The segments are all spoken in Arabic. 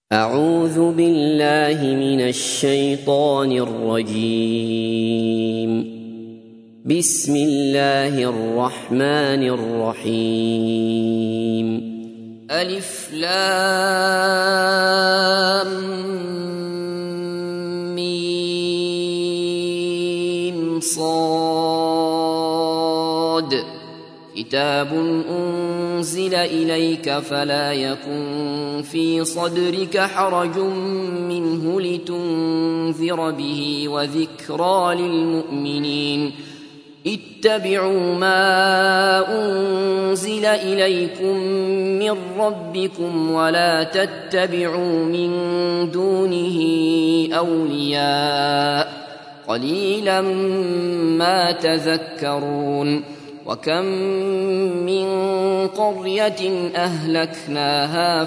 أعوذ بالله من الشيطان الرجيم. بسم الله الرحمن الرحيم. ألف لام ميم صاد. كتاب أنزل إليك فلا يكن في صدرك حرج منه لتنذر به وذكرى للمؤمنين. اتبعوا ما أنزل إليكم من ربكم ولا تتبعوا من دونه أولياء قليلا ما تذكرون. وكم من قرية أهلكناها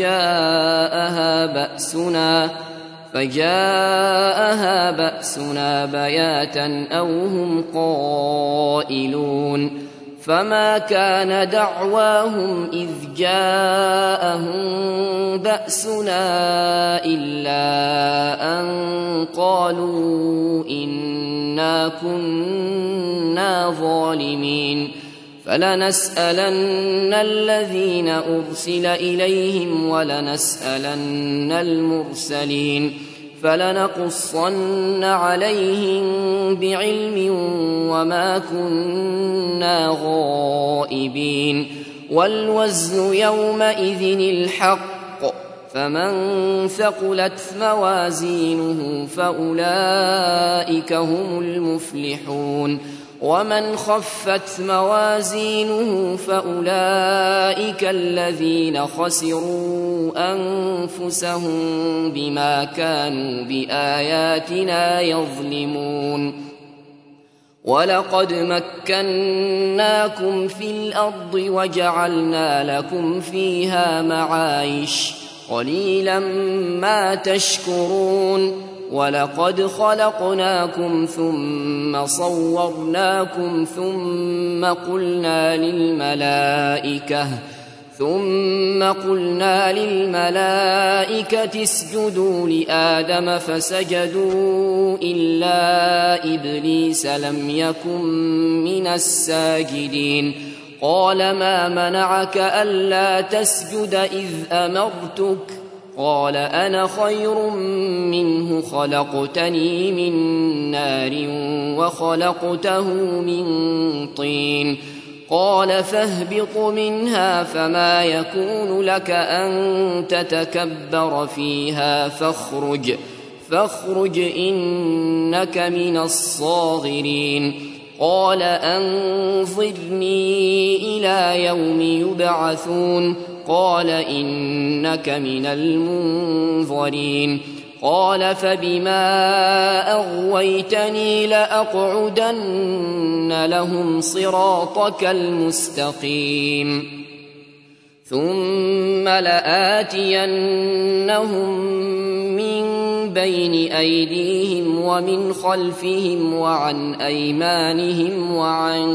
فجاءها بأسنا بياتا أو هم قائلون. فما كان دعواهم إذ جاءهم بأسنا إلا أن قالوا إنا كنا ظالمين. فلنسألن الذين أرسل إليهم ولنسألن المرسلين فلنقصن عليهم بعلم وما كنا غائبين. والوزن يومئذ الحق فمن ثقلت موازينه فأولئك هم المفلحون ومن خفت موازينه فأولئك الذين خسروا أنفسهم بما كانوا بآياتنا يظلمون. ولقد مكناكم في الأرض وجعلنا لكم فيها معايش قليلا ما تشكرون. ولقد خلقناكم ثم صورناكم ثم قلنا للملائكة اسجدوا لآدم فسجدوا إلا إبليس لم يكن من الساجدين. قال ما منعك ألا تسجد إذ أمرتك؟ قال أنا خير منه خلقتني من نار وخلقته من طين. قال فاهبط منها فما يكون لك أن تتكبر فيها فاخرج إنك من الصاغرين. قال أنظرني إلى يوم يبعثون. قال إنك من المنظرين. قال فبما أغويتني لأقعدن لهم صراطك المستقيم ثم لآتينهم من بين أيديهم ومن خلفهم وعن أيمانهم وعن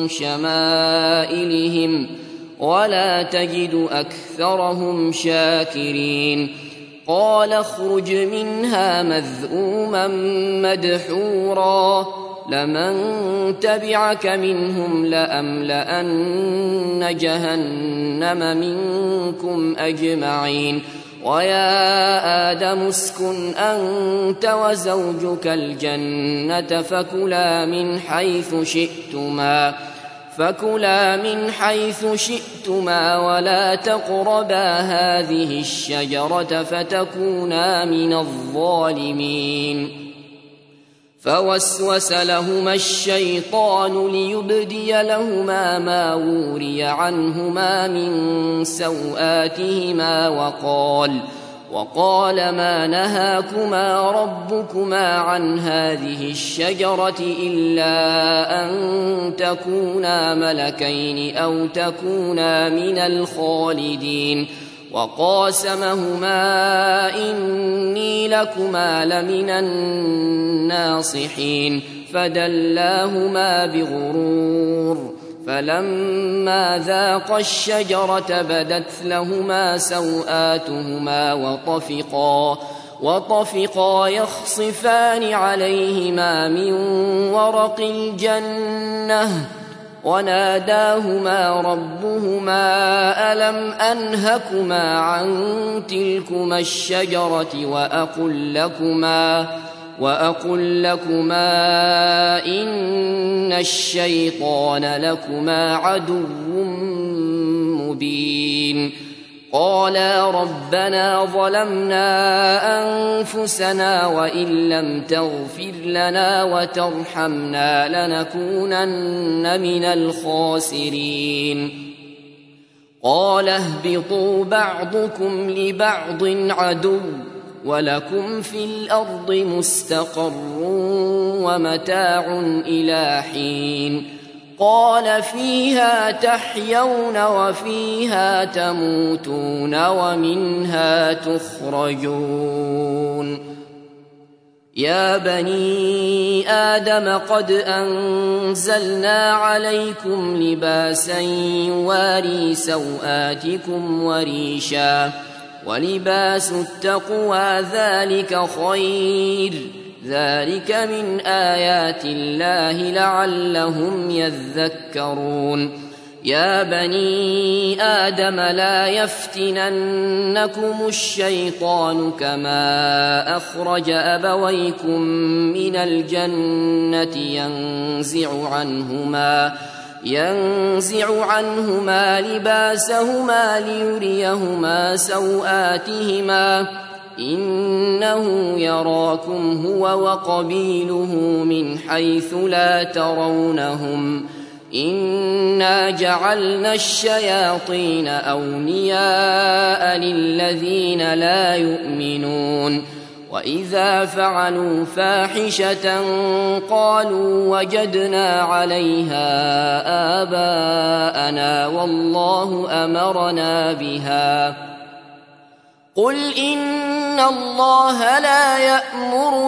شمائلهم ولا تجد أكثرهم شاكرين. قال اخرج منها مذءوما مدحورا لمن تبعك منهم لأملأن جهنم منكم أجمعين. ويا آدم اسكن أنت وزوجك الجنة فكلا من حيث شئتما ولا تقربا هذه الشجرة فتكونا من الظالمين. فوسوس لهما الشيطان ليبدي لهما ما وري عنهما من سوآتهما وقال ما نهاكما ربكما عن هذه الشجرة إلا أن تكونا ملكين أو تكونا من الخالدين. وقاسمهما إني لكما لمن الناصحين فدلاهما بغرور فلما ذاقا الشجرة بدت لهما سوآتهما وطفقا يخصفان عليهما من ورق الجنة وناداهما ربهما ألم أنهكما عن تلكما الشجرة وأقل لكما إن الشيطان لكما عدو مبين قالا ربنا ظلمنا أنفسنا وإن لم تغفر لنا وترحمنا لنكونن من الخاسرين قال اهبطوا بعضكم لبعض عدو ولكم في الأرض مستقر ومتاع إلى حين قال فيها تحيون وفيها تموتون ومنها تخرجون يا بني آدم قد أنزلنا عليكم لباسا يواري سوآتكم وريشا ولباس التقوى ذلك خير ذلك من آيات الله لعلهم يذكرون يا بني آدم لا يفتننكم الشيطان كما أخرج أبويكم من الجنة ينزع عنهما لباسهما ليريهما سوآتهما إنه يراكم هو وقبيله من حيث لا ترونهم إنا جعلنا الشياطين أولياء للذين لا يؤمنون وإذا فعلوا فاحشة قالوا وجدنا عليها آباءنا والله أمرنا بها قل إن الله لا يأمر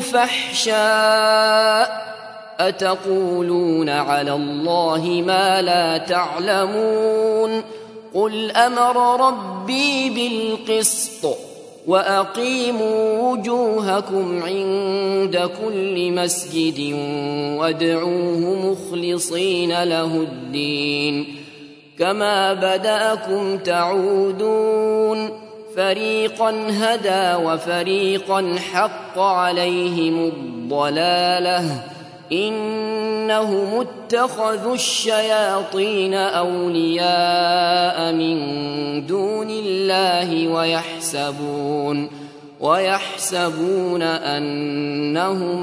بالفحشاء أتقولون على الله ما لا تعلمون قل أمر ربي بالقسط وأقيموا وجوهكم عند كل مسجد وادعوه مخلصين له الدين كما بدأكم تعودون فريقا هدى وفريقا حق عليهم الضلالة إنهم اتخذوا الشياطين أولياء من دون الله ويحسبون أنهم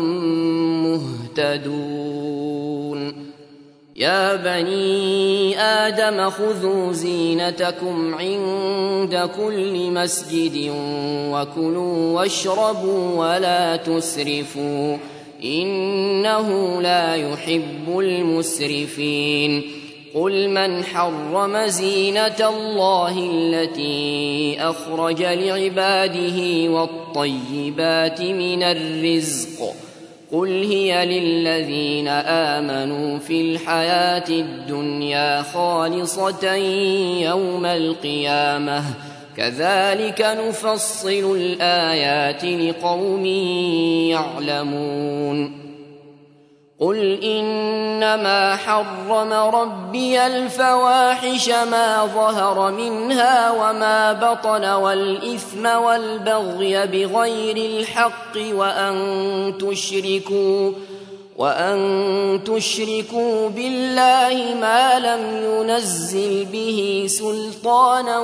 مهتدون يا بني آدم خذوا زينتكم عند كل مسجد وكلوا واشربوا ولا تسرفوا إنه لا يحب المسرفين قل من حرم زينة الله التي أخرج لعباده والطيبات من الرزق قل هي للذين آمنوا في الحياة الدنيا خالصة يوم القيامة كذلك نفصل الآيات لقوم يعلمون قل إنما حرم ربي الفواحش ما ظهر منها وما بطن والإثم والبغي بغير الحق وأن تشركوا بالله ما لم ينزل به سلطانا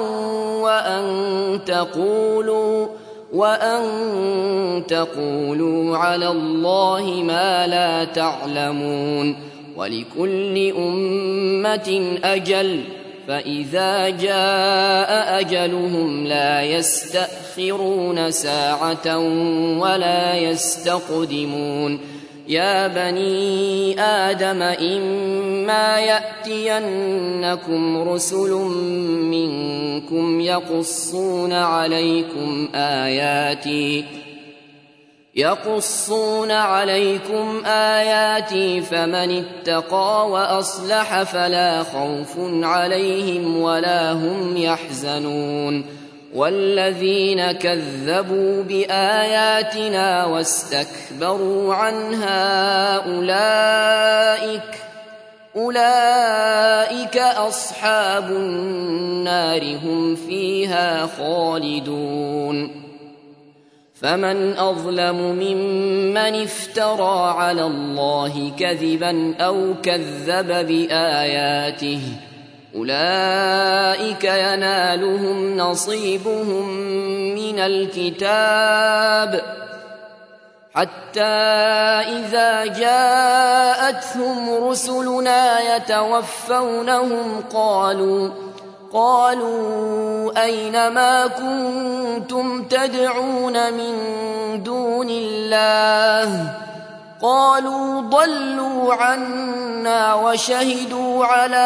وأن تقولوا على الله ما لا تعلمون ولكل أمة أجل فإذا جاء أجلهم لا يستأخرون ساعة ولا يستقدمون يا بني آدم إما يأتينكم رسل منكم يقصون عليكم يقصون عليكم آياتي فمن اتقى وأصلح فلا خوف عليهم ولا هم يحزنون والذين كذبوا بآياتنا واستكبروا عنها أولئك أصحاب النار هم فيها خالدون فمن أظلم ممن افترى على الله كذبا أو كذب بآياته أولئك ينالهم نصيبهم من الكتاب حتى إذا جاءتهم رسلنا يتوفونهم قالوا أين ما كنتم تدعون من دون الله قالوا ضلوا عنا وشهدوا على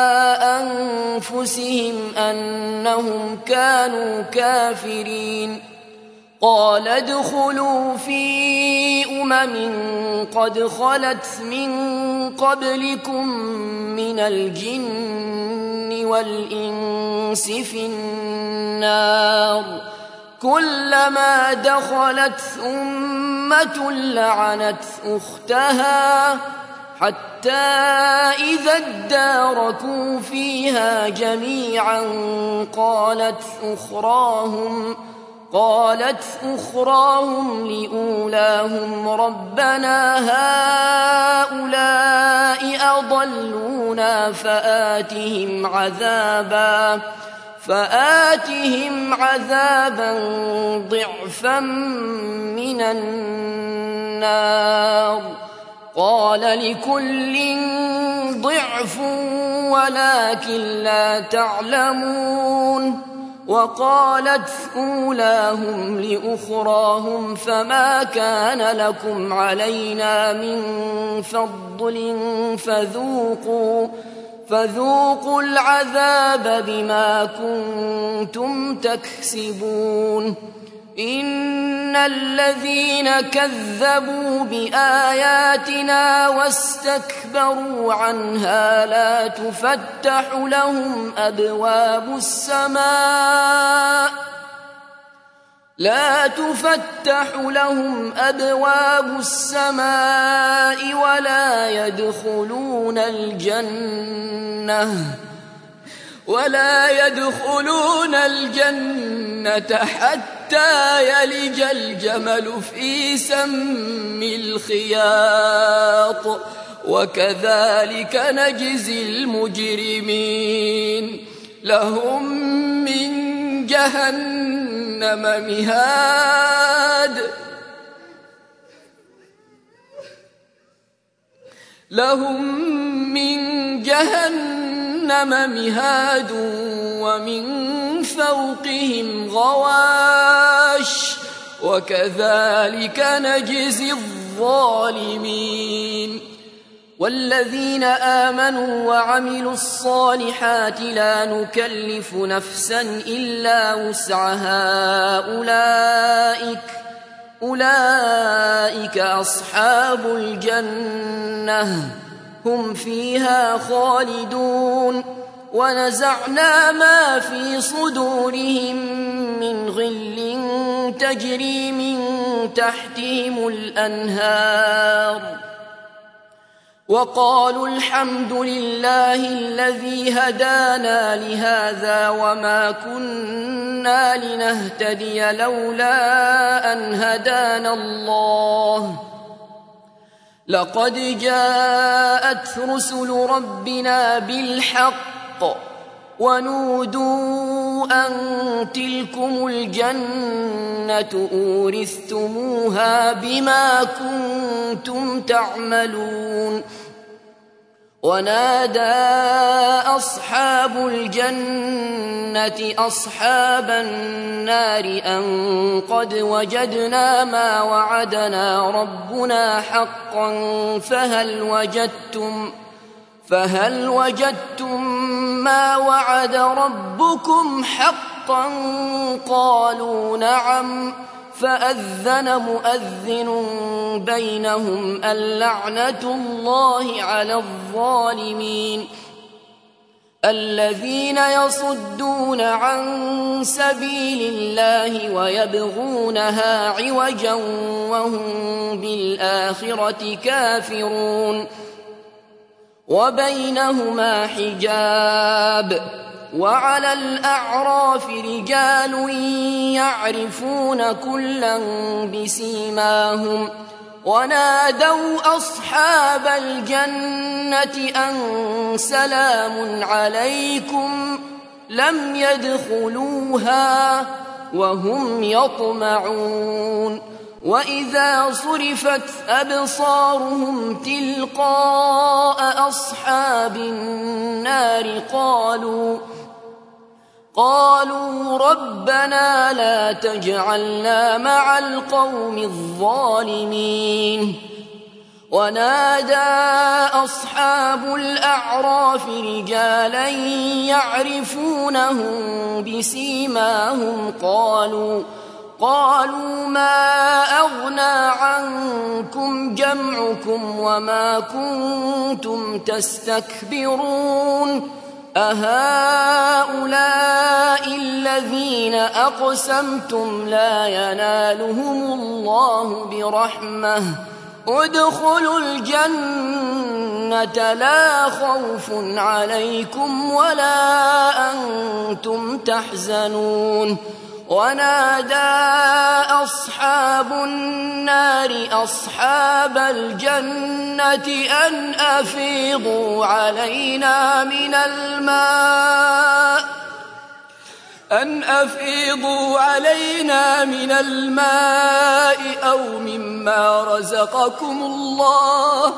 أنفسهم أنهم كانوا كافرين قال ادخلوا في قد خلت من قبلكم من الجن والإنس في النار كلما دخلت أمة لعنت أختها حتى إذا اداركوا فيها جميعا قالت أخراهم لأولاهم ربنا هؤلاء أضلونا فآتهم عذابا ضعفا من النار قال لكل ضعف ولكن لا تعلمون وقالت أولاهم لأخراهم فما كان لكم علينا من فضل فذوقوا العذاب بما كنتم تكسبون إن الذين كذبوا بآياتنا واستكبروا عنها لا تفتح لهم أبواب السماء ولا يدخلون الجنة حتى يلج الجمل في سم الخياط وكذلك نجزي المجرمين لهم من جهنم مهاد ومن فوقهم غواش وكذلك نجزي الظالمين والذين آمنوا وعملوا الصالحات لا نكلف نفسا إلا وسعها أولئك أصحاب الجنة هم فيها خالدون ونزعنا ما في صدورهم من غل تجري من تحتهم الأنهار وقالوا الحمد لله الذي هدانا لهذا وما كنا لنهتدي لولا أن هدانا الله لقد جاءت رسل ربنا بالحق ونودوا أن تلكم الجنة أورثتموها بما كنتم تعملون ونادى أصحاب الجنة أصحاب النار أن قد وجدنا ما وعدنا ربنا حقا فهل وجدتم ما وعد ربكم حقا قالوا نعم فأذن مؤذن بينهم اللعنة الله على الظالمين الذين يصدون عن سبيل الله ويبغونها عوجا وهم بالآخرة كافرون وبينهما حجاب وعلى الأعراف رجال يعرفون كلا بسيماهم ونادوا أصحاب الجنة أن سلام عليكم لم يدخلوها وهم يطمعون وإذا صرفت أبصارهم تلقاء أصحاب النار قالوا ربنا لا تجعلنا مع القوم الظالمين ونادى أصحاب الأعراف رجالا يعرفونهم بسيماهم قالوا ما أغنى عنكم جمعكم وما كنتم تستكبرون أهؤلاء الذين أقسمتم لا ينالهم الله برحمة ادخلوا الجنة لا خوف عليكم ولا أنتم تحزنون ونادى أصحاب النار أصحاب الجنة أن أفيضوا علينا من الماء أو مما رزقكم الله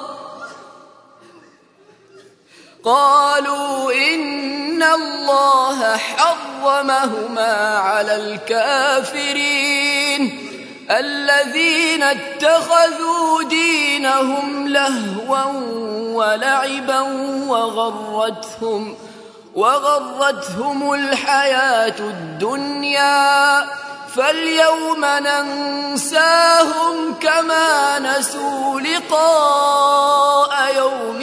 قالوا إن الله حرمهما على الكافرين الذين اتخذوا دينهم لهوا ولعبا وغرتهم الحياة الدنيا فاليوم ننساهم كما نسوا لقاء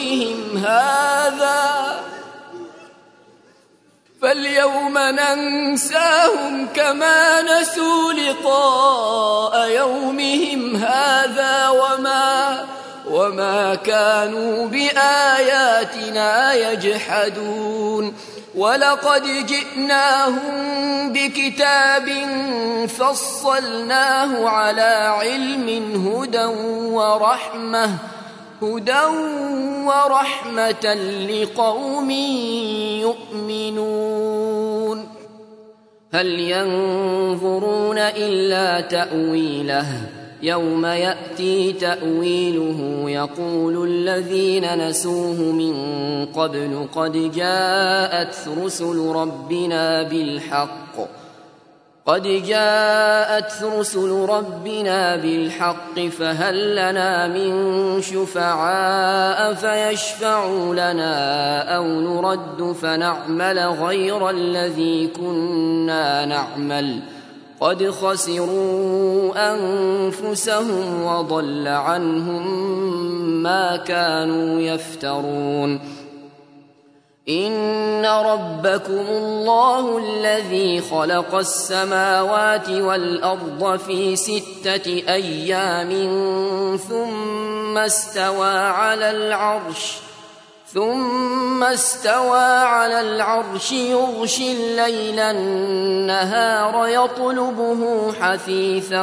يومهم هذا وما كانوا بآياتنا يجحدون ولقد جئناهم بكتاب فصلناه على علم هدى ورحمة لقوم يؤمنون هل ينظرون إلا تأويله يوم يأتي تأويله يقول الذين نسوه من قبل قد جاءت رسل ربنا بالحق فهل لنا من شفعاء فيشفعوا لنا أو نرد فنعمل غير الذي كنا نعمل قد خسروا أنفسهم وضل عنهم ما كانوا يفترون إن ربكم الله الذي خلق السماوات والأرض في 6 أيام ثم استوى على العرش يغشي الليل النهار يطلبه حثيثا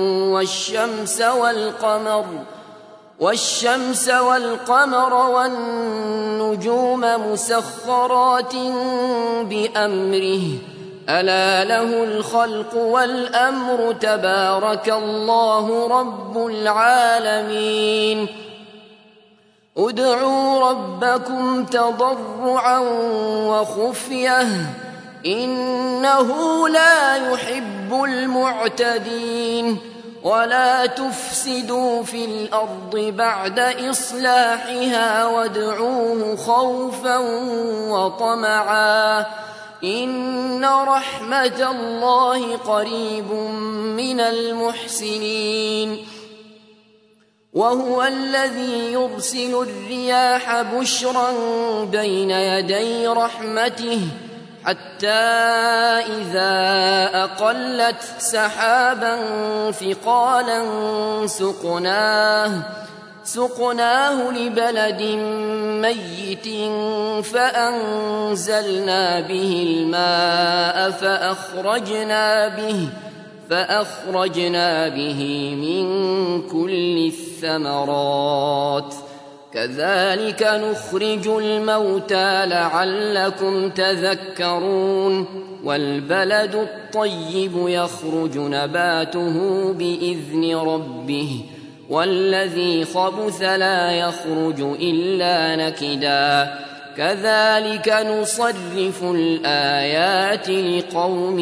والشمس والقمر والنجوم مسخرات بأمره ألا له الخلق والأمر تبارك الله رب العالمين ادعوا ربكم تضرعا وخفية إنه لا يحب المعتدين ولا تفسدوا في الأرض بعد إصلاحها وادعوه خوفا وطمعا إن رحمة الله قريب من المحسنين وهو الذي يرسل الرياح بشرا بين يدي رحمته حتى إذا أقلت سحابا ثقالا سقناه لبلد ميت فأنزلنا به الماء فأخرجنا به من كل الثمرات كذلك نخرج الموتى لعلكم تذكرون والبلد الطيب يخرج نباته بإذن ربه والذي خبث لا يخرج إلا نكدا كذلك نصرف الآيات لقوم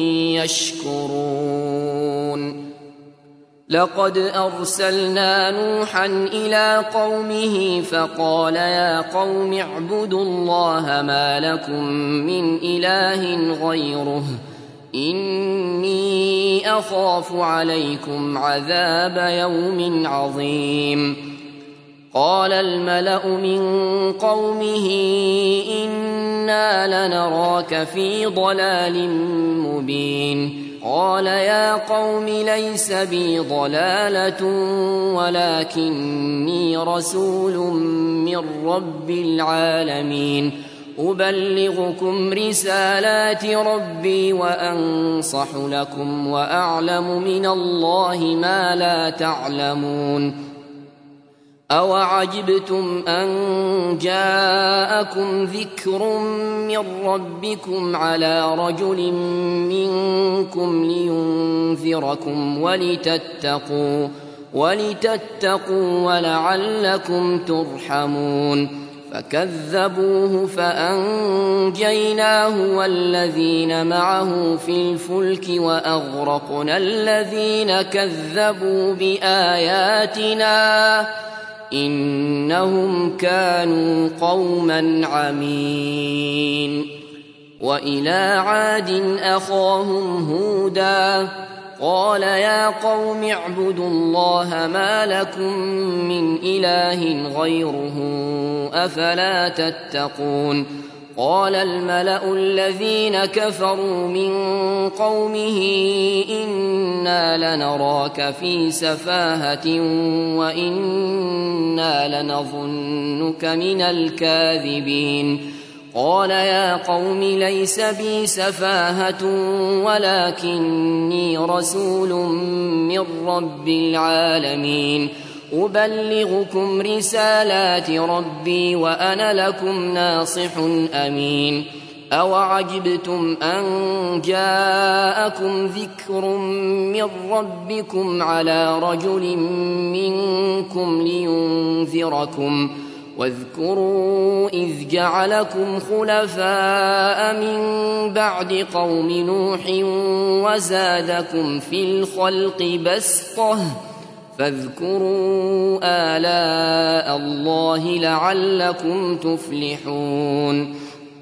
يشكرون لقد أرسلنا نوحا إلى قومه فقال يا قوم اعبدوا الله ما لكم من إله غيره إني أخاف عليكم عذاب يوم عظيم قال الملأ من قومه إنا لنراك في ضلال مبين قال يا قوم ليس بي ضلالة ولكني رسول من رب العالمين أبلغكم رسالات ربي وأنصح لكم وأعلم من الله ما لا تعلمون أوعجبتم أن جاءكم ذكر من ربكم على رجل منكم لينذركم ولتتقوا ولعلكم ترحمون فكذبوه فأنجيناه والذين معه في الفلك وأغرقنا الذين كذبوا بآياتنا إنهم كانوا قوما عمين وإلى عاد أخاهم هودا قال يا قوم اعبدوا الله ما لكم من إله غيره أفلا تتقون قال الملأ الذين كفروا من قومه إنا لنراك في سفاهة وإنا لنظنك من الكاذبين قال يا قوم ليس بي سفاهة ولكني رسول من رب العالمين أبلغكم رسالات ربي وأنا لكم ناصح أمين أوعجبتم أن جاءكم ذكر من ربكم على رجل منكم لينذركم واذكروا إذ جعلكم خلفاء من بعد قوم نوح وزادكم في الخلق بسطة فاذكروا آلاء الله لعلكم تفلحون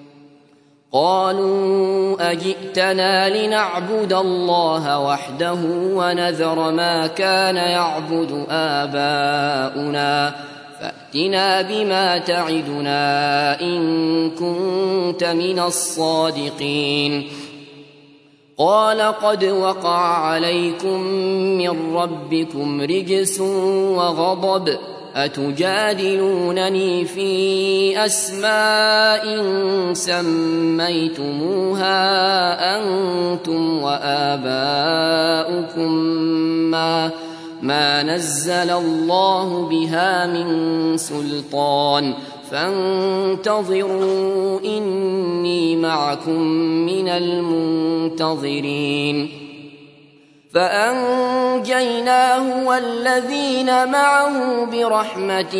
قالوا أجئتنا لنعبد الله وحده ونذر ما كان يعبد آباؤنا فأتنا بما تعدنا إن كنت من الصادقين قال قد وقع عليكم من ربكم رجس وغضب أتجادلونني في أسماء سميتموها أنتم وآباؤكم ما نزل الله بها من سلطان فانتظروا إني معكم من المنتظرين فأنجيناه والذين معه برحمة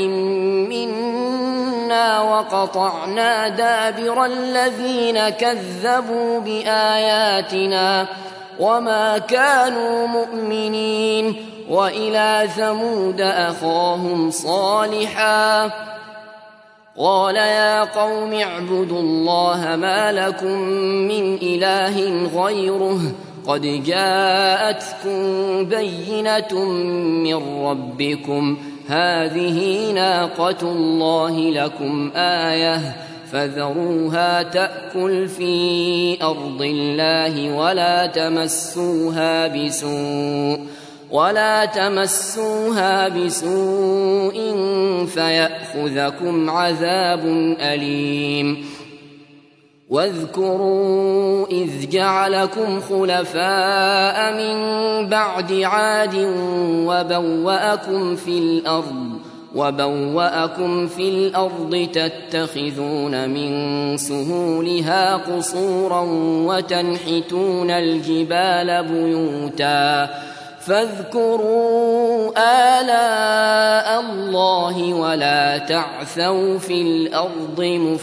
منا وقطعنا دابر الذين كذبوا بآياتنا وما كانوا مؤمنين وإلى ثمود أخاهم صالحا قال يا قوم اعبدوا الله ما لكم من إله غيره قد جاءتكم بينة من ربكم هذه ناقة الله لكم آية فذروها تأكل في أرض الله ولا تمسوها بسوء فيأخذكم عذاب أليم واذكروا إذ جعلكم خلفاء من بعد عاد وبوأكم في الأرض تتخذون من سهولها قصورا وتنحتون الجبال بيوتا فاذكروا آلاء الله ولا تعثوا في الأرض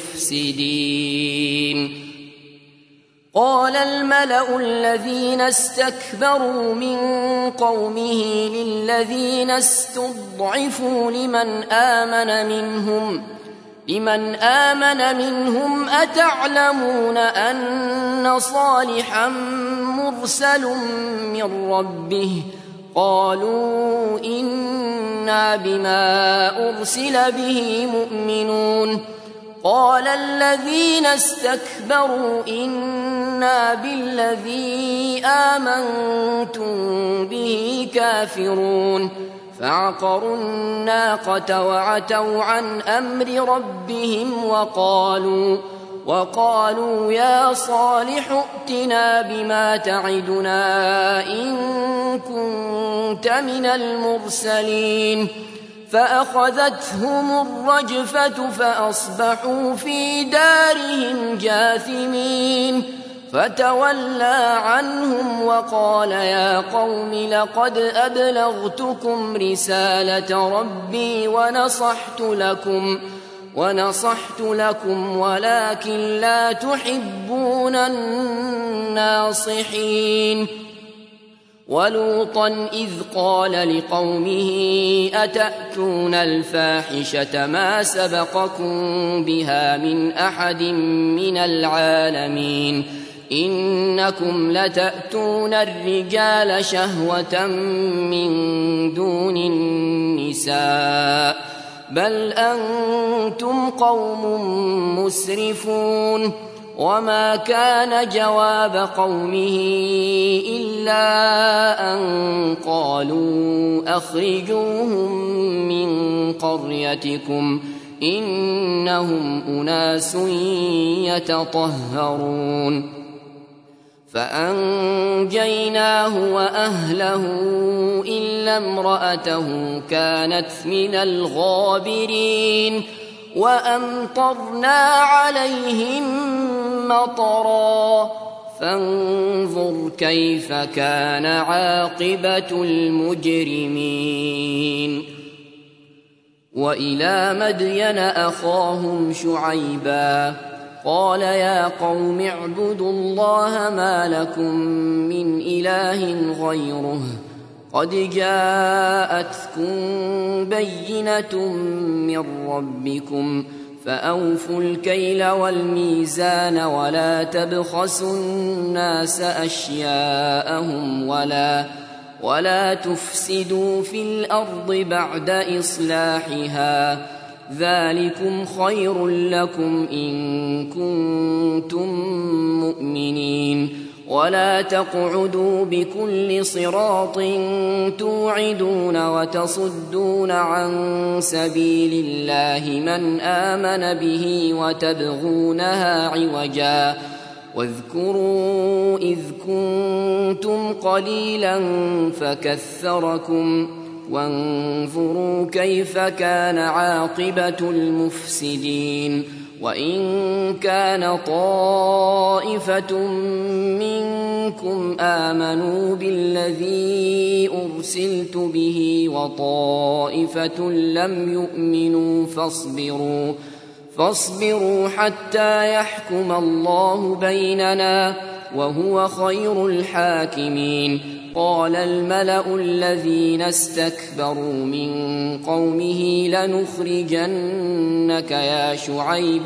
مفسدين قال الملأ الذين استكبروا من قومه للذين استضعفوا لمن آمن منهم أتعلمون أن صالحا مرسل من ربه قالوا إنا بما أرسل به مؤمنون قال الذين استكبروا إنا بالذي آمنتم به كافرون فعقروا الناقة وعتوا عن أمر ربهم وقالوا يا صالح ائتنا بما تعدنا إن كنت من المرسلين فأخذتهم الرجفة فأصبحوا في دارهم جاثمين فتولى عنهم وقال يا قوم لقد أبلغتكم رسالة ربي ونصحت لكم ولكن لا تحبون الناصحين ولوطا إذ قال لقومه أتأتون الفاحشة ما سبقكم بها من أحد من العالمين إنكم لتأتون الرجال شهوة من دون النساء بل أنتم قوم مسرفون وما كان جواب قومه إلا أن قالوا أخرجوهم من قريتكم إنهم أناس يتطهرون فأنجيناه وأهله إلا امرأته كانت من الغابرين وأمطرنا عليهم مطرا فانظر كيف كان عاقبة المجرمين وإلى مدين أخاهم شعيبا قال يا قوم اعبدوا الله ما لكم من إله غيره قد جاءتكم بينة من ربكم فأوفوا الكيل والميزان ولا تبخسوا الناس أشياءهم ولا تفسدوا في الأرض بعد إصلاحها ذلكم خير لكم إن كنتم مؤمنين ولا تقعدوا بكل صراط توعدون وتصدون عن سبيل الله من آمن به وتبغونها عوجا واذكروا إذ كنتم قليلا فكثركم وانظروا كيف كان عاقبة المفسدين وإن كان طائفة منكم آمنوا بالذي أرسلت به وطائفة لم يؤمنوا فاصبروا حتى يحكم الله بيننا وهو خير الحاكمين. قال الملأ الذين استكبروا من قومه لنخرجنك يا شعيب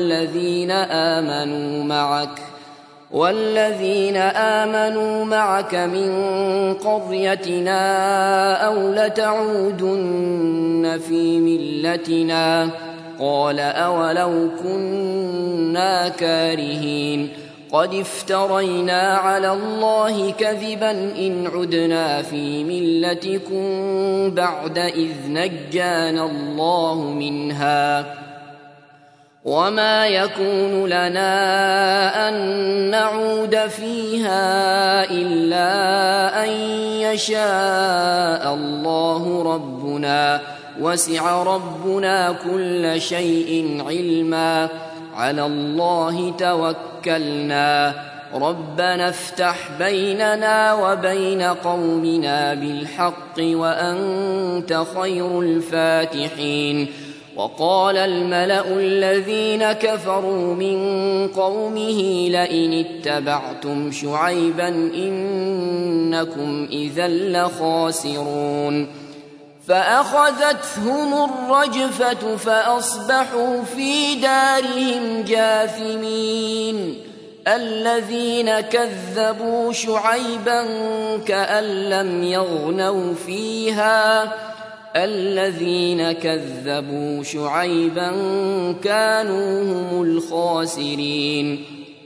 والذين آمنوا معك من قريتنا أو لتعودن في ملتنا. قال أولو كنا كارهين قد افترينا على الله كذبا إن عدنا في ملتكم بعد إذ نجانا الله منها وما يكون لنا أن نعود فيها إلا أن يشاء الله ربنا وسع ربنا كل شيء علما على الله توكلنا ربنا افتح بيننا وبين قومنا بالحق وأنت خير الفاتحين. وقال الملأ الذين كفروا من قومه لئن اتبعتم شعيبا إنكم إذا لخاسرون. فأخذتهم الرجفة فأصبحوا في دارهم جاثمين. الذين كذبوا شعيبا كأن لم يغنوا فيها الذين كذبوا شعيبا كانوا هم الخاسرين.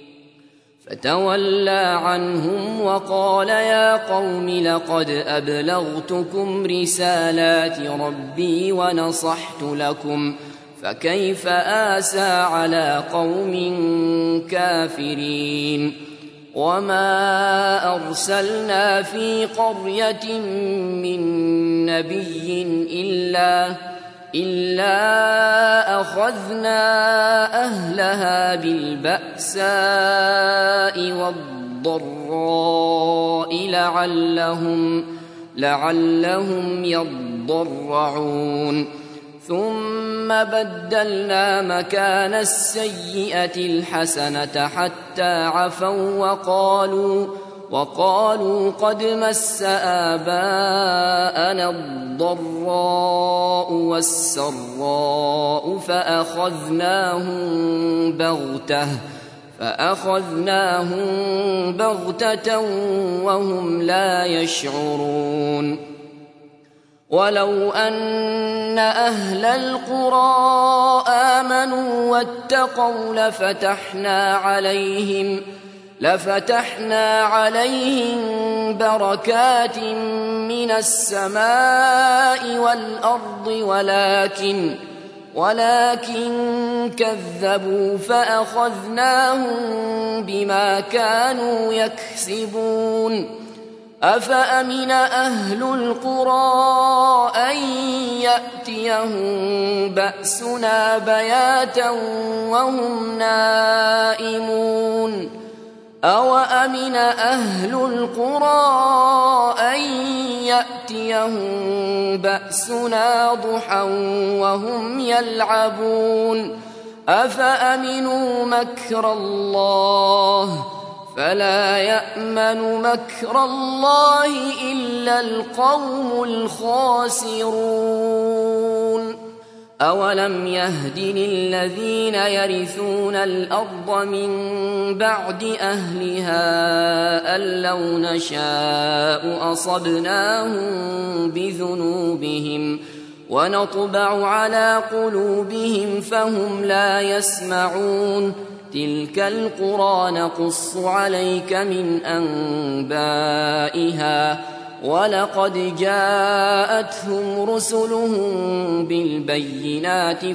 فتولى عنهم وقال يا قوم لقد أبلغتكم رسالات ربي ونصحت لكم فكيف آسى على قوم كافرين. وما أرسلنا في قرية من نبي إلا أخذنا أهلها بالبأساء والضراء لعلهم يضرعون. ثم بدلنا مكان السيئة الحسنة حتى عفوا وقالوا قد مس آباءنا الضراء والسراء فأخذناهم بغتة وهم لا يشعرون. ولو أن أهل القرى آمنوا واتقوا لفتحنا عليهم بركات من السماء والأرض ولكن كذبوا فأخذناهم بما كانوا يكسبون. أفأمن أهل القرى أن يأتيهم بأسنا بياتا وهم نائمون. أوأمن أهل القرى أن يأتيهم بأسنا ضحى وهم يلعبون. أفأمنوا مكر الله فلا يأمن مكر الله إلا القوم الخاسرون. أولم يهد للذين يرثون الأرض من بعد أهلها أن لو نشاء أصبناهم بذنوبهم ونطبع على قلوبهم فهم لا يسمعون. تلك القرى نقص عليك من أنبائها ولقد جاءتهم رسلهم بالبينات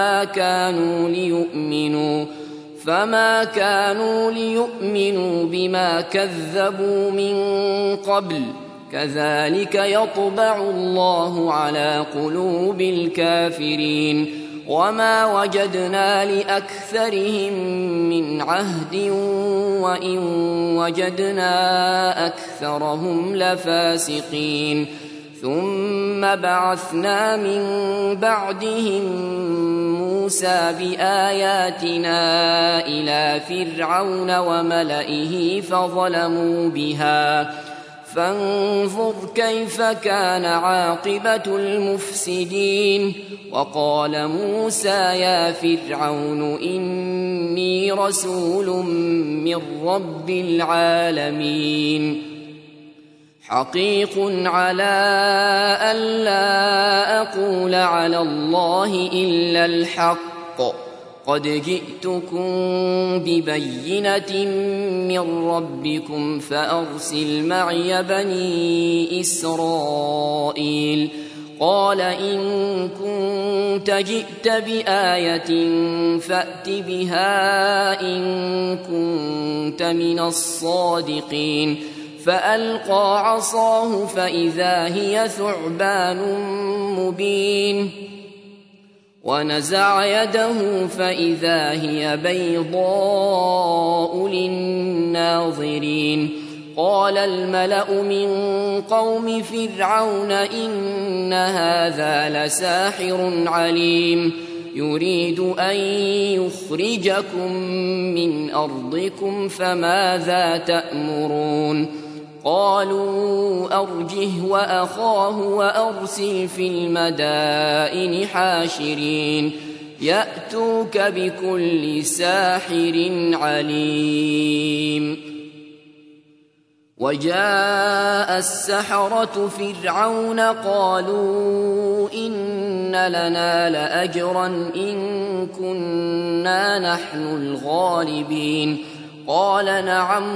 فما كانوا ليؤمنوا بما كذبوا من قبل كذلك يطبع الله على قلوب الكافرين. وما وجدنا لأكثرهم من عهد وإن وجدنا أكثرهم لفاسقين. ثم بعثنا من بعدهم موسى بآياتنا إلى فرعون وملئه فظلموا بها فانظر كيف كان عاقبة المفسدين. وقال موسى يا فرعون إني رسول من رب العالمين حقيق على ألا أقول على الله إلا الحق قد جئتكم ببينة من ربكم فأرسل معي بني إسرائيل. قال إن كنت جئت بآية فأت بها إن كنت من الصادقين. فألقى عصاه فإذا هي ثعبان مبين ونزع يده فإذا هي بيضاء للناظرين. قال الملأ من قوم فرعون إن هذا لساحر عليم يريد أن يخرجكم من أرضكم فماذا تأمرون. قالوا أرجه وأخاه وأرسل في المدائن حاشرين يأتوك بكل ساحر عليم. وجاء السحرة فرعون قالوا إن لنا لأجرا إن كنا نحن الغالبين. قال نعم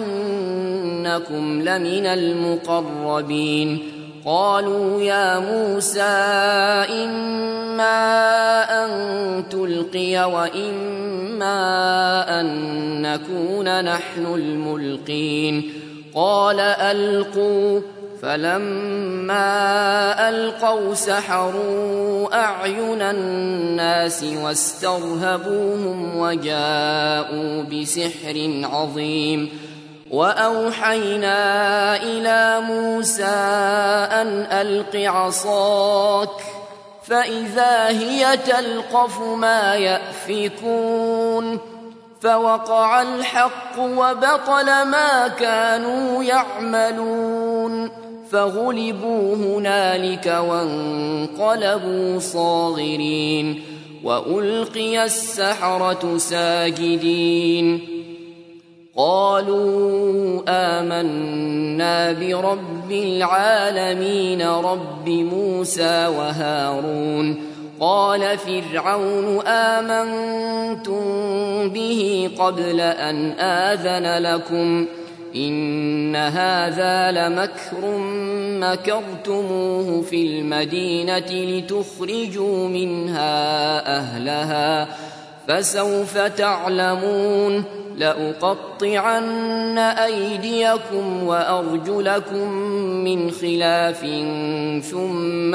وإنكم لمن المقربين. قالوا يا موسى إما أن تلقي وإما أن نكون نحن الملقين. قال ألقوا فلما ألقوا سحروا أعين الناس واسترهبوهم وجاءوا بسحر عظيم. وأوحينا إلى موسى أن ألق عصاك فإذا هي تلقف ما يأفكون. فوقع الحق وبطل ما كانوا يعملون فغلبوا هنالك وانقلبوا صاغرين. وألقي السحرة ساجدين قالوا آمنا برب العالمين رب موسى وهارون. قال فرعون آمنتم به قبل أن آذن لكم إن هذا لمكر مكرتموه في المدينة لتخرجوا منها أهلها فسوف تعلمون. لأقطعن أيديكم وأرجلكم من خلاف ثم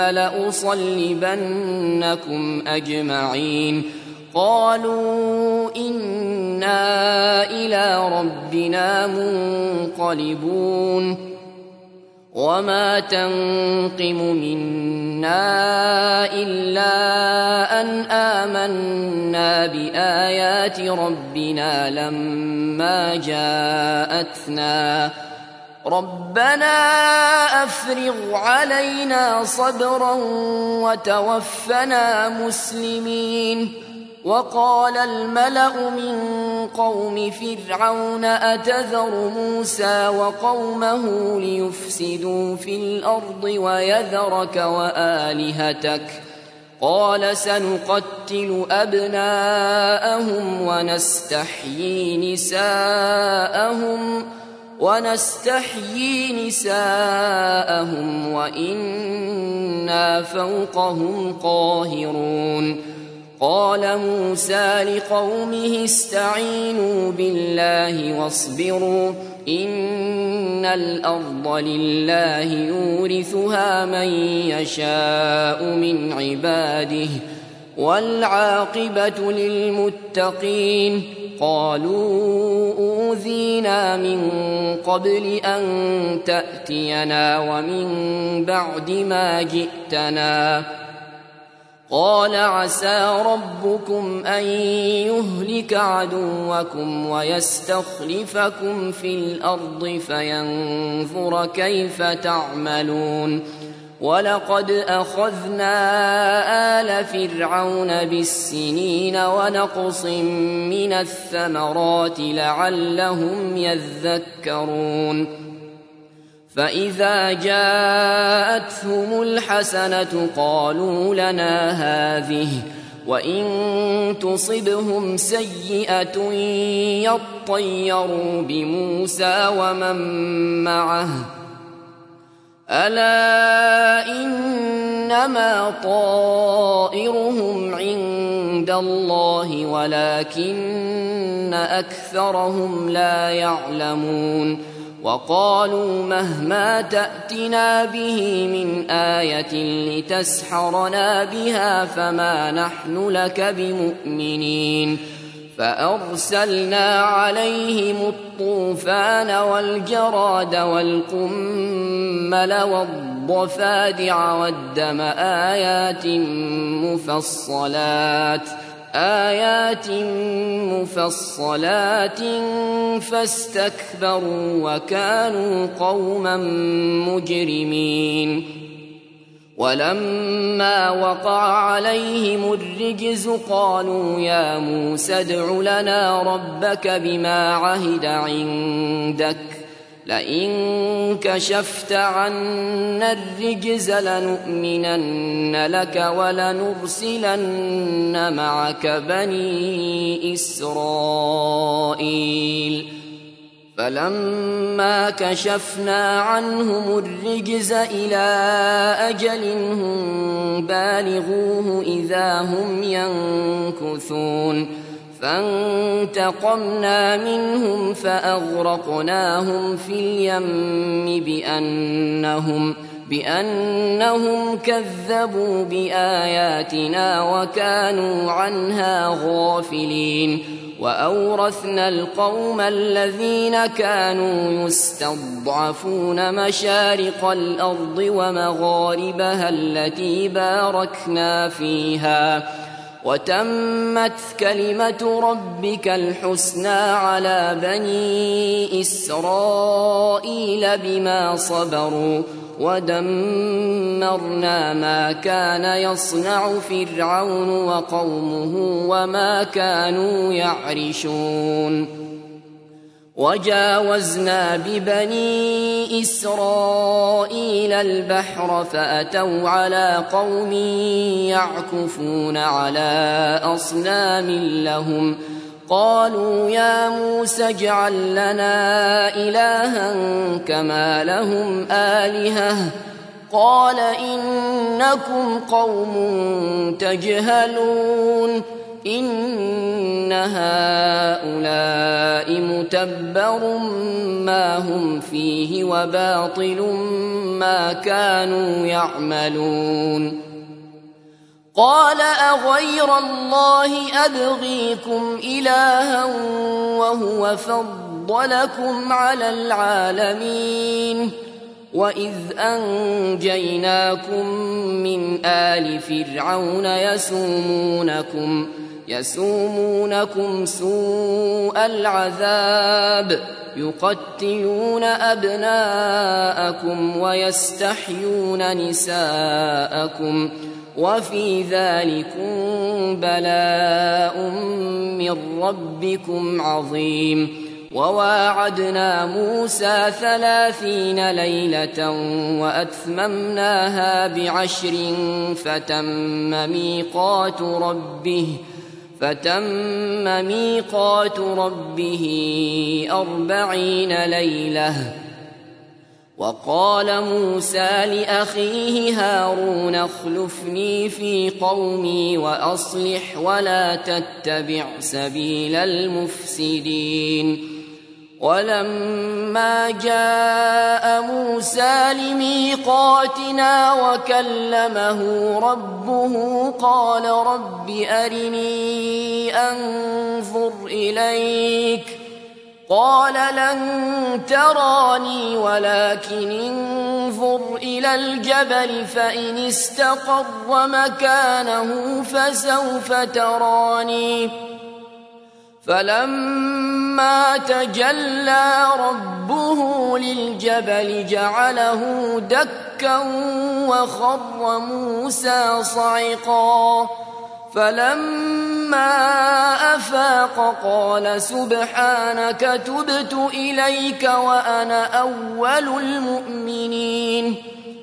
لأصلبنكم أجمعين. قالوا إنا إلى ربنا منقلبون. وما تنقم منا إلا أن آمنا بآيات ربنا لما جاءتنا ربنا أفرغ علينا صبرا وتوفنا مسلمين. وقال الملأ من قوم فرعون أتذر موسى وقومه ليفسدوا في الأرض ويذرك وآلهتك قال سنقتل أبناءهم ونستحيي نساءهم وإنا فوقهم قاهرون. قال موسى لقومه استعينوا بالله واصبروا إن الأرض لله يورثها من يشاء من عباده والعاقبة للمتقين. قالوا أوذينا من قبل أن تأتينا ومن بعد ما جئتنا قال عسى ربكم أن يهلك عدوكم ويستخلفكم في الأرض فينظر كيف تعملون ولقد أخذنا آل فرعون بالسنين ونقص من الثمرات لعلهم يذكرون فإذا جاءتهم الحسنة قالوا لنا هذه وإن تصبهم سيئة يطيروا بموسى ومن معه ألا إنما طائرهم عند الله ولكن أكثرهم لا يعلمون وقالوا مهما تأتنا به من آية لتسحرنا بها فما نحن لك بمؤمنين فأرسلنا عليهم الطوفان والجراد والقمل والضفادع والدم آيات مفصلات فاستكبروا وكانوا قوما مجرمين ولما وقع عليهم الرجز قالوا يا موسى ادع لنا ربك بما عهد عندك لئن كشفت عنا الرجز لنؤمنن لك ولنرسلن معك بني إسرائيل فلما كشفنا عنهم الرجز إلى أجل هم بالغوه إذا هم ينكثون فانتقمنا منهم فأغرقناهم في اليم بأنهم كذبوا بآياتنا وكانوا عنها غافلين وأورثنا القوم الذين كانوا يستضعفون مشارق الأرض ومغاربها التي باركنا فيها وتمت كلمة ربك الحسنى على بني إسرائيل بما صبروا ودمرنا ما كان يصنع فرعون وقومه وما كانوا يعرشون وجاوزنا ببني إسرائيل البحر فأتوا على قوم يعكفون على أصنام لهم قالوا يا موسى اجعل لنا إلها كما لهم آلهة قال إنكم قوم تجهلون إن هؤلاء متبر ما هم فيه وباطل ما كانوا يعملون قال أغير الله أبغيكم إلها وهو فضلكم على العالمين وإذ أنجيناكم من آل فرعون يسومونكم سوء العذاب يقتلون أبناءكم ويستحيون نساءكم وفي ذلكم بلاء من ربكم عظيم وواعدنا موسى 30 ليلة وأتممناها ب10 فتم ميقات ربه 40 ليلة وقال موسى لأخيه هارون اخلفني في قومي وأصلح ولا تتبع سبيل المفسدين ولما جاء موسى لميقاتنا وكلمه ربه قال رب أرني أنظر إليك قال لن تراني ولكن انظر إلى الجبل فإن استقر مكانه فسوف تراني فلما تجلى ربه للجبل جعله دكا وخر موسى صعقا فلما أفاق قال سبحانك تبت إليك وأنا أول المؤمنين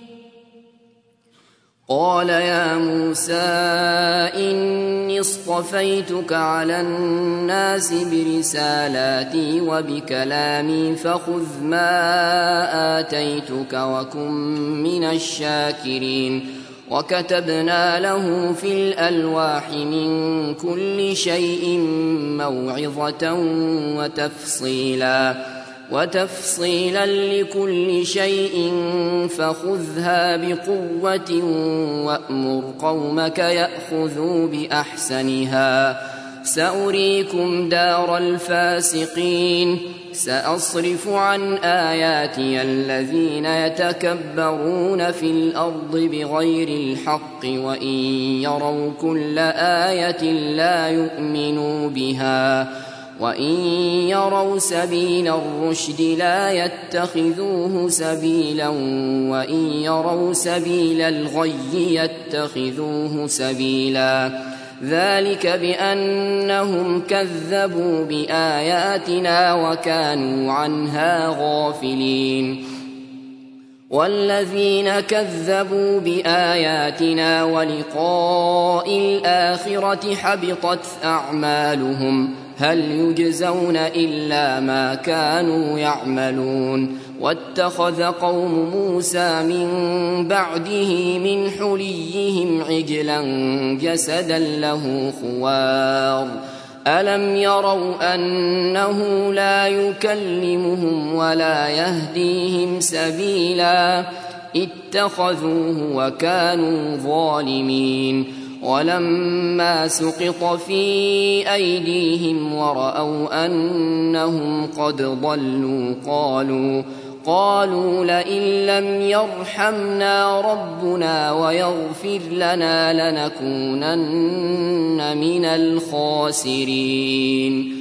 قال يا موسى إني اصطفيتك على الناس برسالاتي وبكلامي فخذ ما آتيتك وكن من الشاكرين وكتبنا له في الألواح من كل شيء موعظة وتفصيلا لكل شيء فخذها بقوة وأمر قومك يأخذوا بأحسنها سأريكم دار الفاسقين سأصرف عن آياتي الذين يتكبرون في الأرض بغير الحق وإن يروا كل آية لا يؤمنوا بها وإن يروا سبيل الرشد لا يتخذوه سبيلا وإن يروا سبيل الغي يتخذوه سبيلا ذلك بأنهم كذبوا بآياتنا وكانوا عنها غافلين والذين كذبوا بآياتنا ولقاء الآخرة حبطت أعمالهم هل يجزون إلا ما كانوا يعملون واتخذ قوم موسى من بعده من حليهم عجلا جسدا له خوار ألم يروا أنه لا يكلمهم ولا يهديهم سبيلا اتخذوه وكانوا ظالمين ولما سقط في أيديهم ورأوا أنهم قد ضلوا قالوا لئن لم يرحمنا ربنا ويغفر لنا لنكونن من الخاسرين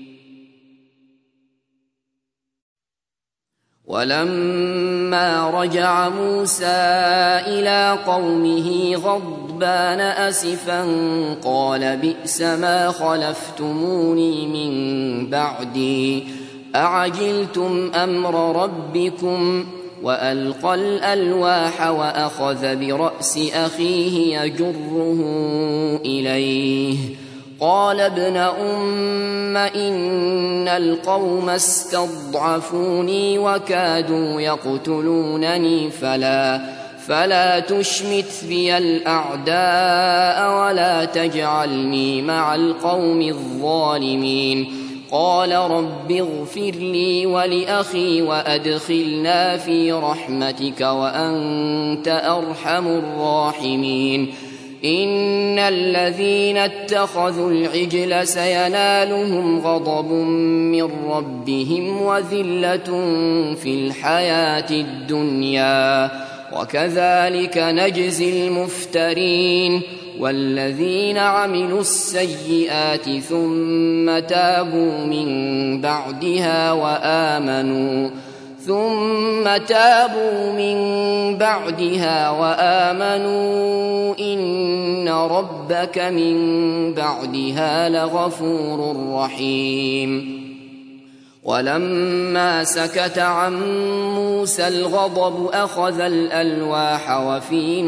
ولما رجع موسى إلى قومه غضبان أسفا قال بئس ما خلفتموني من بعدي أعجلتم أمر ربكم وألقى الألواح وأخذ برأس أخيه يجره إليه قال ابن أم إن القوم استضعفوني وكادوا يقتلونني فلا تشمت بي الأعداء ولا تجعلني مع القوم الظالمين قال رب اغفر لي ولأخي وأدخلنا في رحمتك وأنت أرحم الراحمين إن الذين اتخذوا العجل سينالهم غضب من ربهم وذلة في الحياة الدنيا وكذلك نجزي المفترين والذين عملوا السيئات ثم تابوا من بعدها وآمنوا إن ربك من بعدها لغفور رحيم ولما سكت عن موسى الغضب أخذ الألواح وفي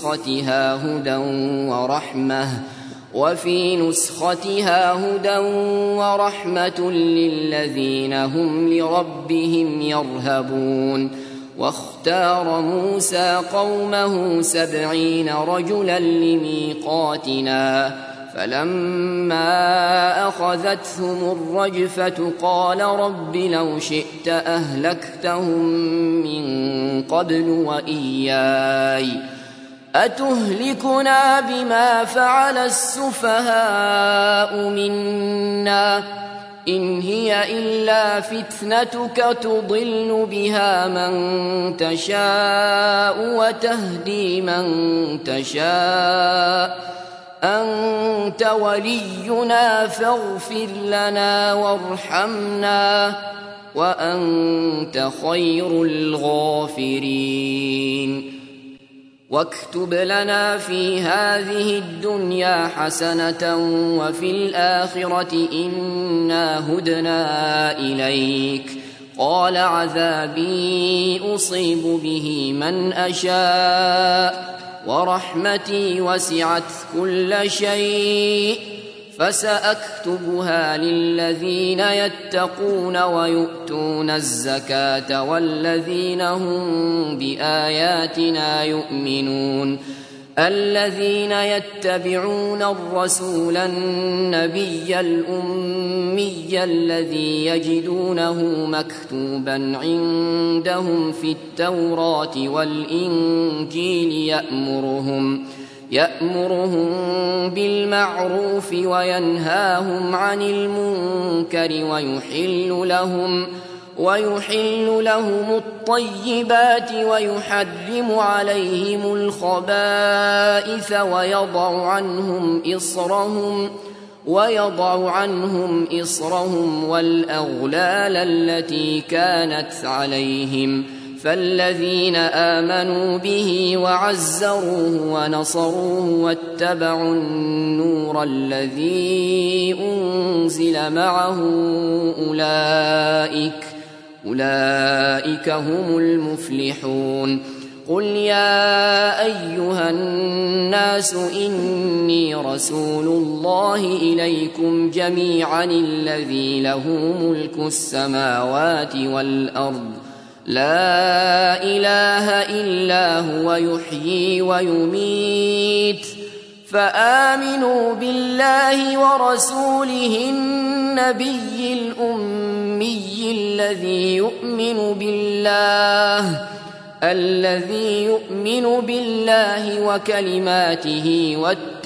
نسختها هدى ورحمة للذين هم لربهم يرهبون واختار موسى قومه 70 رجلا لميقاتنا فلما أخذتهم الرجفة قال رب لو شئت أهلكتهم من قبل وإياي أتهلكنا بما فعل السفهاء منا إن هي إلا فتنتك تضل بها من تشاء وتهدي من تشاء أنت ولينا فاغفر لنا وارحمنا وأنت خير الغافرين واكتب لنا في هذه الدنيا حسنة وفي الآخرة إنا هدنا إليك قال عذابي أصيب به من أشاء ورحمتي وسعت كل شيء فسأكتبها للذين يتقون ويؤتون الزكاة والذين هم بآياتنا يؤمنون الذين يتبعون الرسول النبي الأمي الذي يجدونه مكتوبا عندهم في التوراة والإنجيل يأمرهم بالمعروف وينهاهم عن المنكر ويحل لهم الطيبات ويحرم عليهم الخبائث ويضع عنهم إصرهم والأغلال التي كانت عليهم فالذين آمنوا به وعزروه ونصروه واتبعوا النور الذي أنزل معه أولئك هم المفلحون قل يا أيها الناس إني رسول الله إليكم جميعا الذي له ملك السماوات والأرض لا إله إلا هو يحيي ويميت فآمنوا بالله ورسوله النبي الأمي الذي يؤمن بالله وكلماته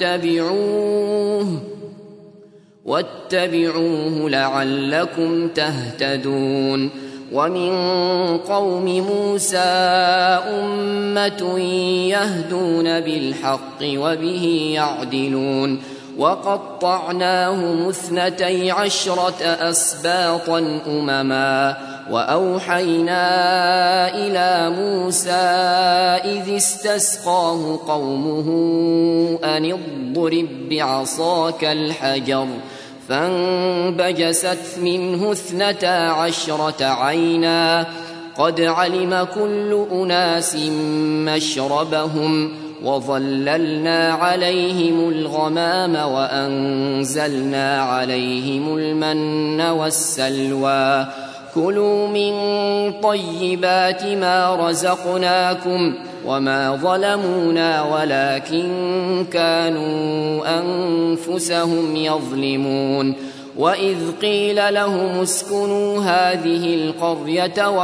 واتبعوه لعلكم تهتدون ومن قوم موسى أمة يهدون بالحق وبه يعدلون وقطعناهم 12 أسباطا أمما وأوحينا إلى موسى إذ استسقاه قومه أن اضرب بعصاك الحجر فانبجست منه 12 عينا قد علم كل أناس مشربهم وظللنا عليهم الغمام وأنزلنا عليهم المن والسلوى كلوا من طيبات ما رزقناكم وما ظلمونا ولكن كانوا أنفسهم يظلمون وإذ قيل لهم اسكنوا هذه القرية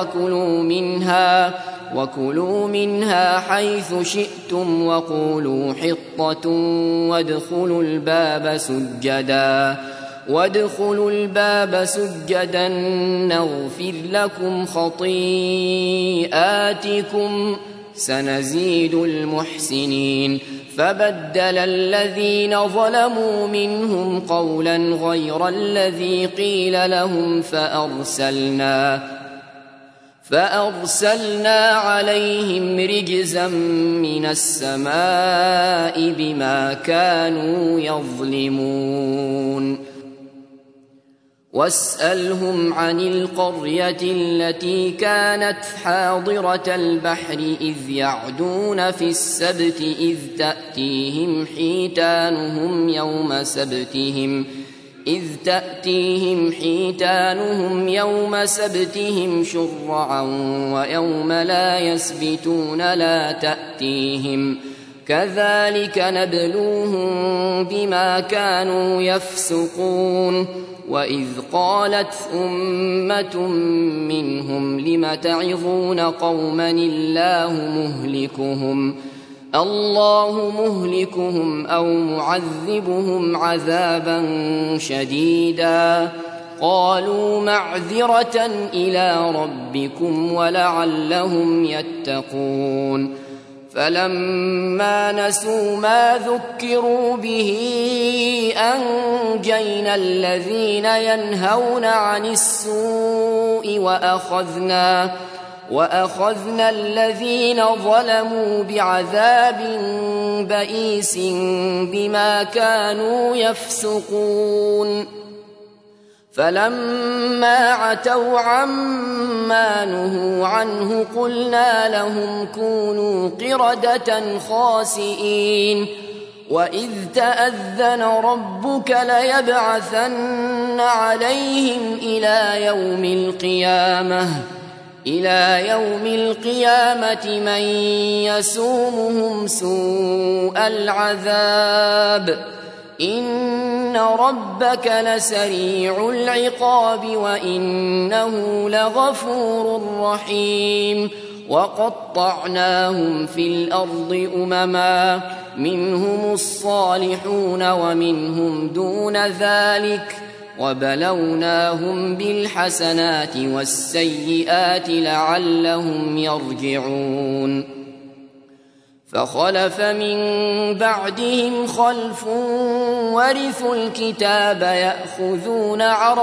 وكلوا منها حيث شئتم وقولوا حطة وادخلوا الباب سجدا نغفر لكم خطيئاتكم سنزيد المحسنين فبدل الذين ظلموا منهم قولا غير الذي قيل لهم فأرسلنا عليهم رجزا من السماء بما كانوا يظلمون واسألهم عن القرية التي كانت حاضرة البحر إذ يعدون في السبت إذ تأتيهم حيتانهم يوم سبتهم شرعا ويوم لا يسبتون لا تأتيهم كذلك نبلوهم بما كانوا يفسقون وإذ قالت أمة منهم لم تعظون قوما الله مهلكهم أو معذبهم عذابا شديدا قالوا معذرة إلى ربكم ولعلهم يتقون فلما نسوا ما ذكروا به أنجينا الذين ينهون عن السوء وأخذنا الذين ظلموا بعذاب بئيس بما كانوا يفسقون فلما عتوا عما نهوا عنه قلنا لهم كونوا قردة خاسئين وإذ تأذن ربك ليبعثن عليهم إلى يوم القيامة من يسومهم سوء العذاب إن ربك لسريع العقاب وإنه لغفور رحيم وقطعناهم في الأرض أمما منهم الصالحون ومنهم دون ذلك وبلوناهم بالحسنات والسيئات لعلهم يرجعون فخلف من بعدهم خلف ورثوا الكتاب يأخذون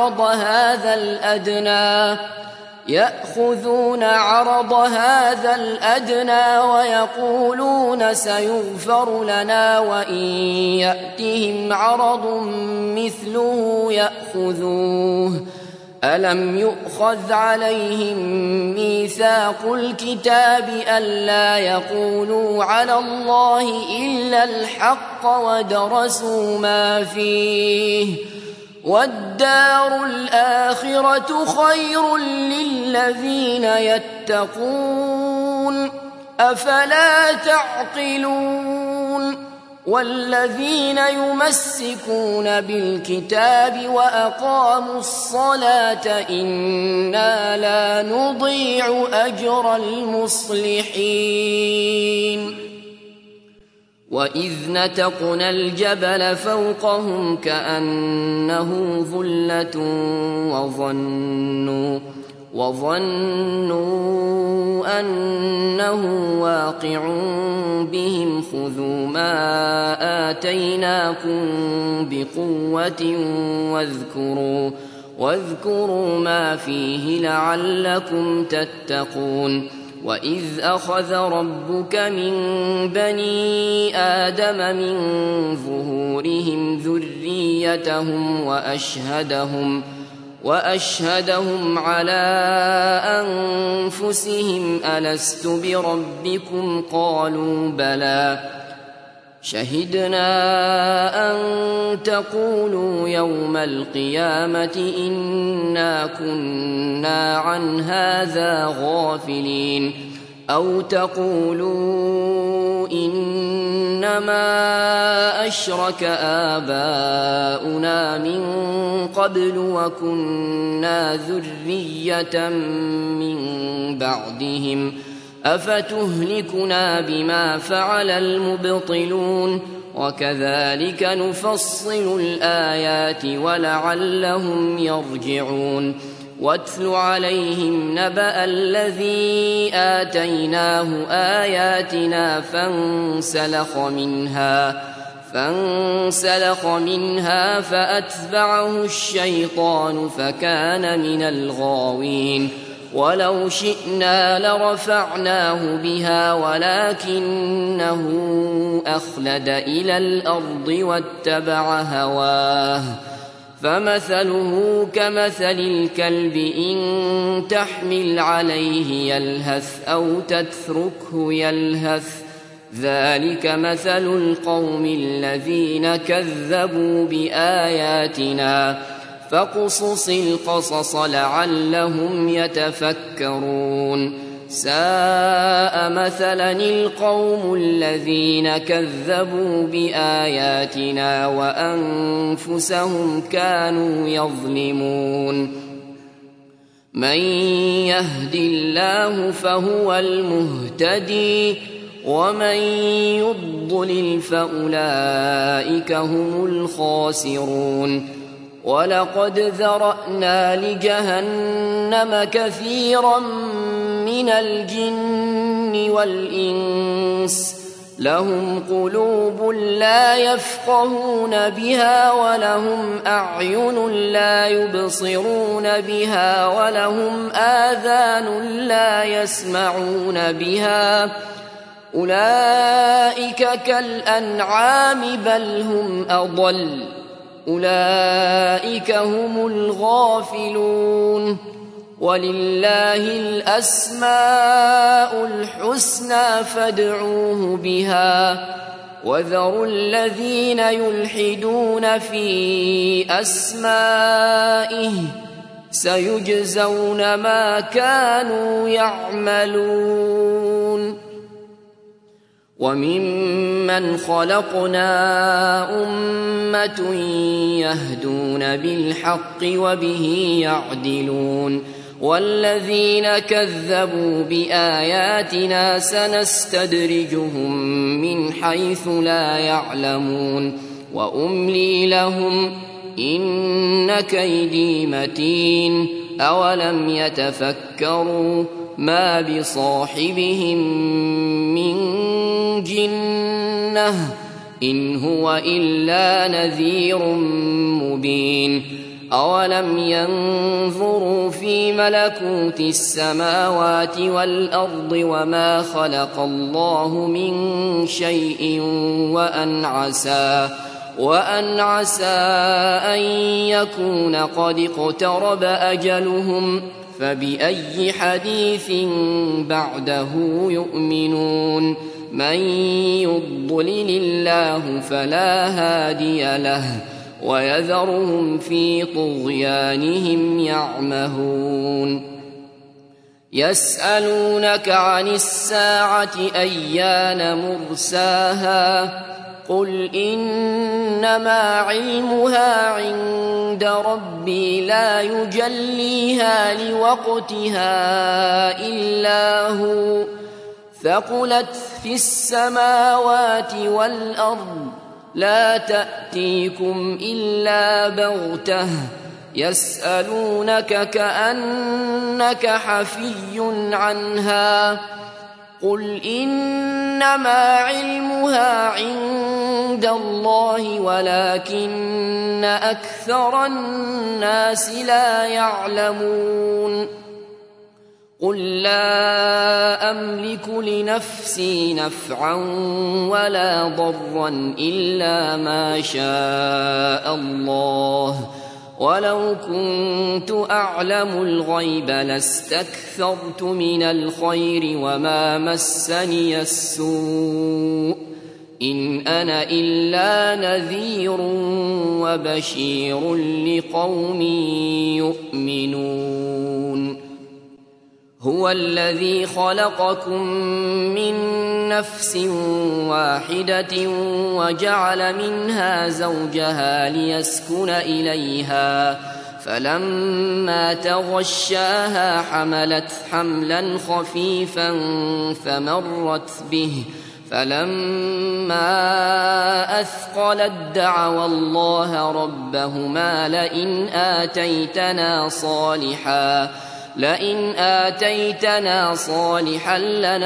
عرض هذا الأدنى ويقولون سيغفر لنا وإن يأتهم عرض مثله يأخذوه ألم يؤخذ عليهم ميثاق الكتاب ألا يقولوا على الله إلا الحق ودرسوا ما فيه والدار الآخرة خير للذين يتقون أفلا تعقلون والذين يمسكون بالكتاب وأقاموا الصلاة إنا لا نضيع أجر المصلحين وإذ نتقنا الجبل فوقهم كأنه ظلة وظنوا أنه واقع بهم خذوا ما آتيناكم بقوة واذكروا ما فيه لعلكم تتقون وإذ أخذ ربك من بني آدم من ظهورهم ذريتهم وأشهدهم على أنفسهم ألست بربكم قالوا بلى شهدنا أن تقولوا يوم القيامة إنا كنا عن هذا غافلين أو تقولوا إنما أشرك آباؤنا من قبل وكنا ذرية من بعدهم أفتهلكنا بما فعل المبطلون وكذلك نفصل الآيات ولعلهم يرجعون واتل عليهم نبأ الذي آتيناه آياتنا فانسلخ منها فأتبعه الشيطان فكان من الغاوين ولو شئنا لرفعناه بها ولكنه أخلد إلى الأرض واتبع هواه فمثله كمثل الكلب إن تحمل عليه يلهث أو تتركه يلهث ذلك مثل القوم الذين كذبوا بآياتنا فاقصص القصص لعلهم يتفكرون ساء مثلا القوم الذين كذبوا بآياتنا وأنفسهم كانوا يظلمون من يهد الله فهو المهتدي ومن يضلل فأولئك هم الخاسرون ولقد ذرأنا لجهنم كثيرا من الجن والإنس لهم قلوب لا يفقهون بها ولهم أعين لا يبصرون بها ولهم آذان لا يسمعون بها أولئك كالأنعام بل هم أضل أولئك هم الغافلون ولله الأسماء الحسنى فادعوه بها وذروا الذين يلحدون في أسمائه سيجزون ما كانوا يعملون وممن خلقنا أمة يهدون بالحق وبه يعدلون والذين كذبوا بآياتنا سنستدرجهم من حيث لا يعلمون وأملي لهم إن كيدي متين أولم يتفكروا ما بصاحبهم من جنة إن هو إلا نذير مبين أولم ينظروا في ملكوت السماوات والأرض وما خلق الله من شيء وأن عسى أن يكون قد اقترب أجلهم فبأي حديث بعده يؤمنون من يضلل الله فلا هادي له ويذرهم في طغيانهم يعمهون يسألونك عن الساعة أيان مرساها قل إنما علمها عند ربي لا يجليها لوقتها إلا هو ثقلت في السماوات والأرض لا تأتيكم إلا بغتة يسألونك كأنك حفي عنها قل إنما علمها عند الله ولكن أكثر الناس لا يعلمون قل لا أملك لنفسي نفعا ولا ضرا إلا ما شاء الله ولو كنت أعلم الغيب لاستكثرت من الخير وما مسني السوء إن أنا إلا نذير وبشير لقوم يؤمنون هو الذي خلقكم من نفس واحدة وجعل منها زوجها ليسكن إليها فلما تغشاها حملت حملا خفيفا فمرت به فلما أثقلت دعوا الله ربهما لئن آتيتنا صالحا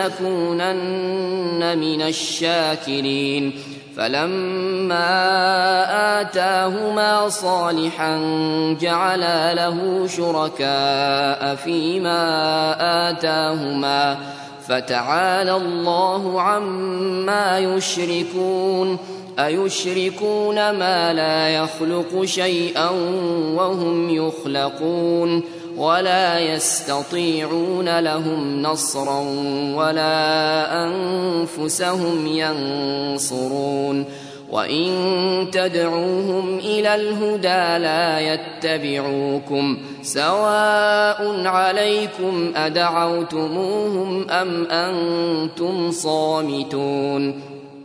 لنكونن من الشاكرين فلما آتاهما صالحا جعلا له شركاء فيما آتاهما فتعالى الله عما يشركون أيشركون ما لا يخلق شيئا وهم يخلقون ولا يستطيعون لهم نصرا ولا أنفسهم ينصرون وإن تدعوهم إلى الهدى لا يتبعوكم سواء عليكم أدعوتموهم أم أنتم صامتون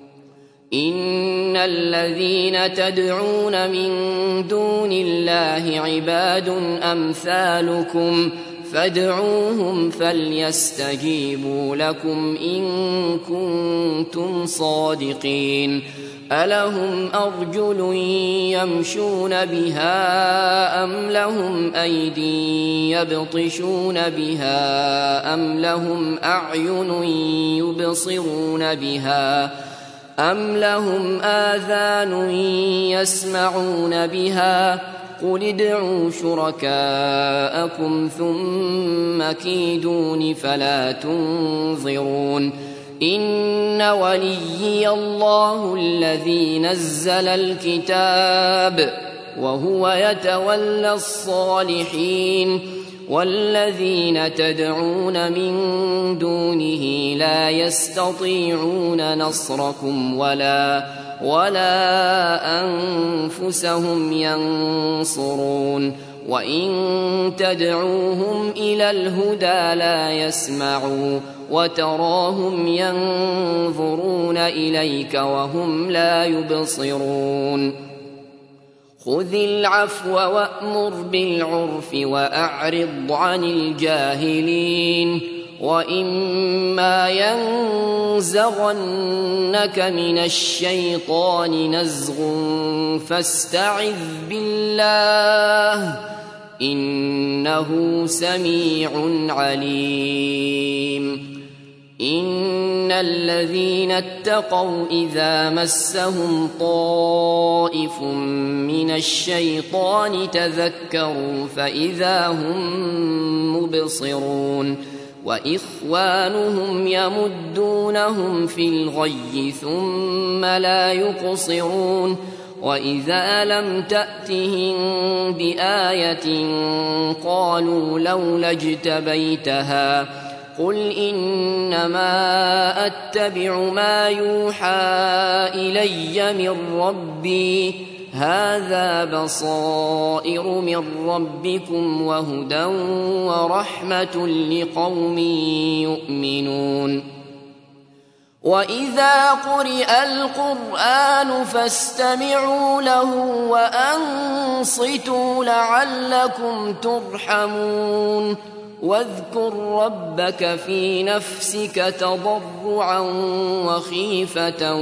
إن الذين تدعون من دون الله عباد أمثالكم فادعوهم فليستجيبوا لكم إن كنتم صادقين ألهم أرجل يمشون بها أم لهم أيدي يبطشون بها أم لهم أعين يبصرون بها أم لهم آذان يسمعون بها قل ادعوا شركاءكم ثم كيدون فلا تنظرون إن وليي الله الذي نزل الكتاب وهو يتولى الصالحين والذين تدعون من دونه لا يستطيعون نصركم ولا أنفسهم ينصرون وإن تدعوهم إلى الهدى لا يسمعوا وتراهم ينظرون إليك وهم لا يبصرون خذ العفو وأمر بالعرف وأعرض عن الجاهلين وإما ينزغنك من الشيطان نزغ فاستعذ بالله إنه سميع عليم إن الذين اتقوا إذا مسهم طائف من الشيطان تذكروا فإذا هم مبصرون وإخوانهم يمدونهم في الغي ثم لا يقصرون وإذا لم تأتهم بآية قالوا لولا اجتبيتها قل إنما أتبع ما يوحى إلي من ربي هذا بصائر من ربكم وهدى ورحمة لقوم يؤمنون وإذا قرئ القرآن فاستمعوا له وأنصتوا لعلكم ترحمون واذكر ربك في نفسك تضرعا وخيفة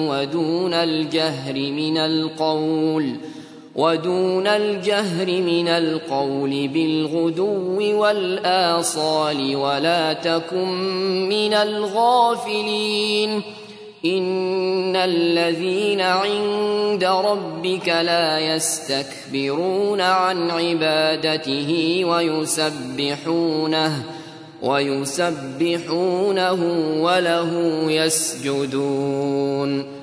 ودون الجهر من القول بالغدو والآصال ولا تكن من الغافلين إن الذين عند ربك لا يستكبرون عن عبادته ويسبحونه وله يسجدون